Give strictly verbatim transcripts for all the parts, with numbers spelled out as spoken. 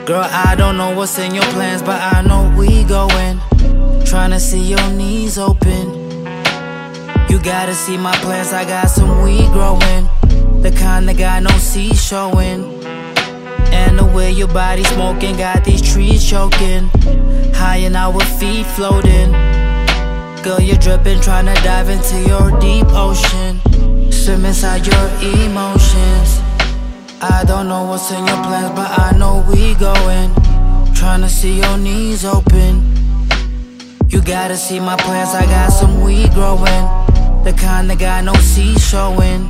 Girl, I don't know what's in your plans, but I know we going. Tryna see your knees open. You gotta see my plants, I got some weed growing. The kind that got no seeds showing. And the way your body smoking got these trees choking. High and our feet floating. Girl, you're dripping, tryna dive into your deep ocean. Swim inside your emotions. I don't know what's in your plans, but I know we going. Tryna see your knees open. You gotta see my plants, I got some weed growing. The kind that got no seeds showing.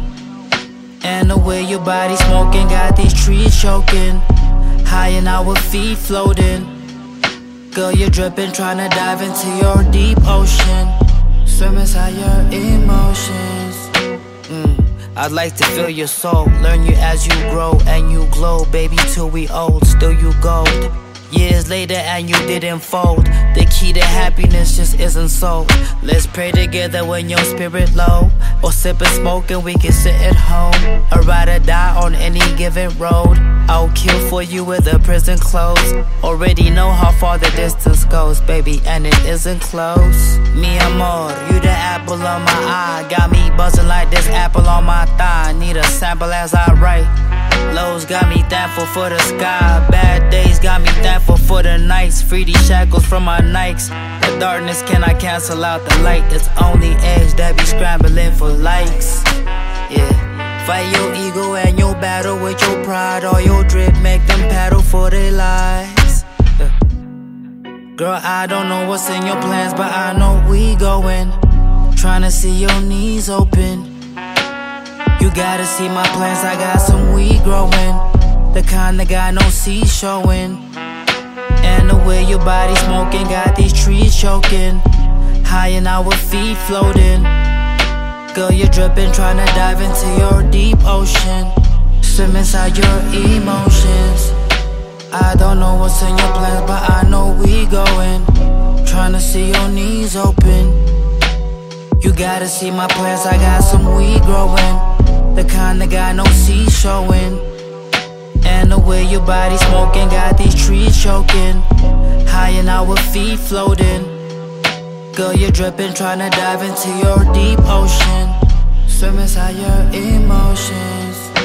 And the way your body smoking got these trees choking. High and our feet floating. Girl, you're dripping, tryna dive into your deep ocean. Swim inside your emotions. mm. I'd like to feel your soul, learn you as you grow and you glow. Baby, till we old, still you gold. Years later and you didn't fold. The key to happiness just isn't sold. Let's pray together when your spirit low. Or sip and smoke and we can sit at home. Or ride or die on any given road. I'll kill for you with the prison clothes. Already know how far the distance goes, baby, and it isn't close. Mi amor, you the apple on my eye. Got me buzzing like this apple on my thigh. Need a sample as I write. Lows got me thankful for the sky. Bad days got me thankful for the nights. Free these shackles from my Nikes. The darkness cannot cancel out the light. It's only edge that be scrambling for likes. Yeah. Fight your ego and your battle with your pride. All your drip make them paddle for their lives. Yeah. Girl, I don't know what's in your plans, but I know we going. Tryna see your knees open. You gotta see my plants, I got some weed growing. The kind that got no seeds showing. And the way your body smoking got these trees choking. High and our feet floating. Girl, you're dripping, tryna dive into your deep ocean. Swim inside your emotions. I don't know what's in your plans, but I know we going. Tryna see your knees open. You gotta see my plants, I got some weed growing. The kind that got no seeds showing. And the way your body smoking got these trees choking. High and our feet floating. Girl, you're dripping, tryna dive into your deep ocean. Swim inside your emotions.